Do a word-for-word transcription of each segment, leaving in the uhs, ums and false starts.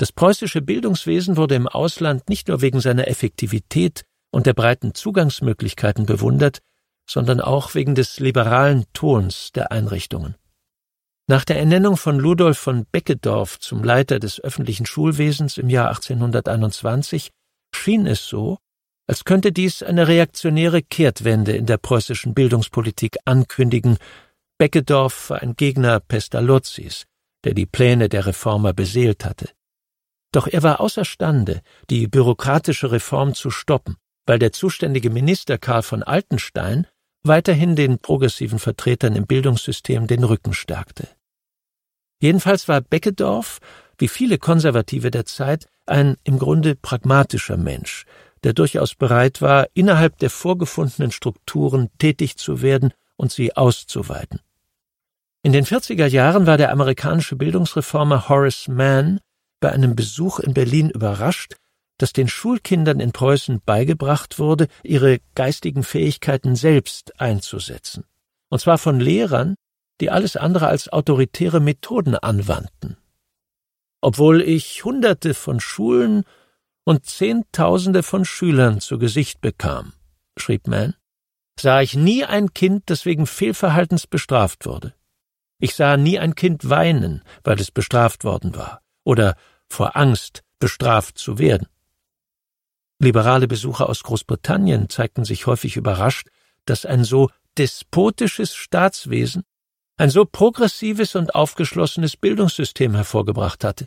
Das preußische Bildungswesen wurde im Ausland nicht nur wegen seiner Effektivität und der breiten Zugangsmöglichkeiten bewundert, sondern auch wegen des liberalen Tons der Einrichtungen. Nach der Ernennung von Ludolf von Beckedorf zum Leiter des öffentlichen Schulwesens im Jahr achtzehnhunderteinundzwanzig schien es so, als könnte dies eine reaktionäre Kehrtwende in der preußischen Bildungspolitik ankündigen. Beckedorf war ein Gegner Pestalozzis, der die Pläne der Reformer beseelt hatte. Doch er war außerstande, die bürokratische Reform zu stoppen, weil der zuständige Minister Karl von Altenstein weiterhin den progressiven Vertretern im Bildungssystem den Rücken stärkte. Jedenfalls war Beckedorf, wie viele Konservative der Zeit, ein im Grunde pragmatischer Mensch, der durchaus bereit war, innerhalb der vorgefundenen Strukturen tätig zu werden und sie auszuweiten. In den vierziger Jahren war der amerikanische Bildungsreformer Horace Mann bei einem Besuch in Berlin überrascht, dass den Schulkindern in Preußen beigebracht wurde, ihre geistigen Fähigkeiten selbst einzusetzen. Und zwar von Lehrern, die alles andere als autoritäre Methoden anwandten. Obwohl ich Hunderte von Schulen und Zehntausende von Schülern zu Gesicht bekam, schrieb Mann, sah ich nie ein Kind, das wegen Fehlverhaltens bestraft wurde. Ich sah nie ein Kind weinen, weil es bestraft worden war, oder vor Angst, bestraft zu werden. Liberale Besucher aus Großbritannien zeigten sich häufig überrascht, dass ein so despotisches Staatswesen ein so progressives und aufgeschlossenes Bildungssystem hervorgebracht hatte.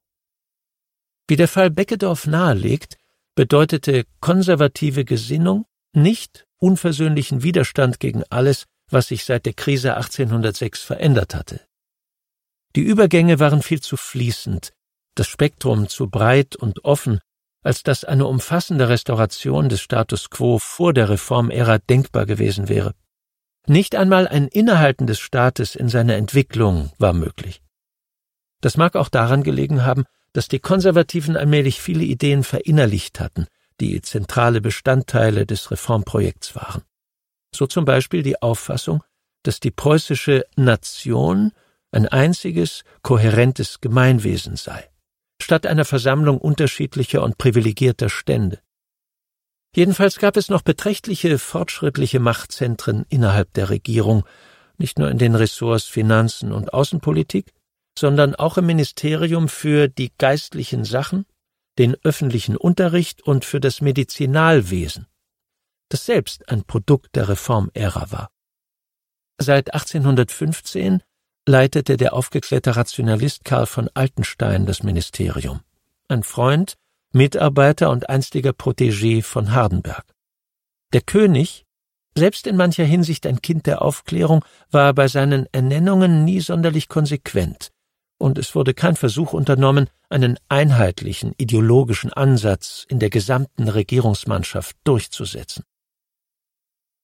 Wie der Fall Beckedorf nahelegt, bedeutete konservative Gesinnung nicht unversöhnlichen Widerstand gegen alles, was sich seit der Krise achtzehnhundertsechs verändert hatte. Die Übergänge waren viel zu fließend, das Spektrum zu breit und offen, als dass eine umfassende Restauration des Status quo vor der Reformära denkbar gewesen wäre. Nicht einmal ein Innehalten des Staates in seiner Entwicklung war möglich. Das mag auch daran gelegen haben, dass die Konservativen allmählich viele Ideen verinnerlicht hatten, die zentrale Bestandteile des Reformprojekts waren. So zum Beispiel die Auffassung, dass die preußische Nation ein einziges, kohärentes Gemeinwesen sei, statt einer Versammlung unterschiedlicher und privilegierter Stände. Jedenfalls gab es noch beträchtliche fortschrittliche Machtzentren innerhalb der Regierung, nicht nur in den Ressorts Finanzen und Außenpolitik, sondern auch im Ministerium für die geistlichen Sachen, den öffentlichen Unterricht und für das Medizinalwesen, das selbst ein Produkt der Reformära war. Seit achtzehnhundertfünfzehn leitete der aufgeklärte Rationalist Karl von Altenstein das Ministerium, ein Freund, Mitarbeiter und einstiger Protégé von Hardenberg. Der König, selbst in mancher Hinsicht ein Kind der Aufklärung, war bei seinen Ernennungen nie sonderlich konsequent, und es wurde kein Versuch unternommen, einen einheitlichen ideologischen Ansatz in der gesamten Regierungsmannschaft durchzusetzen.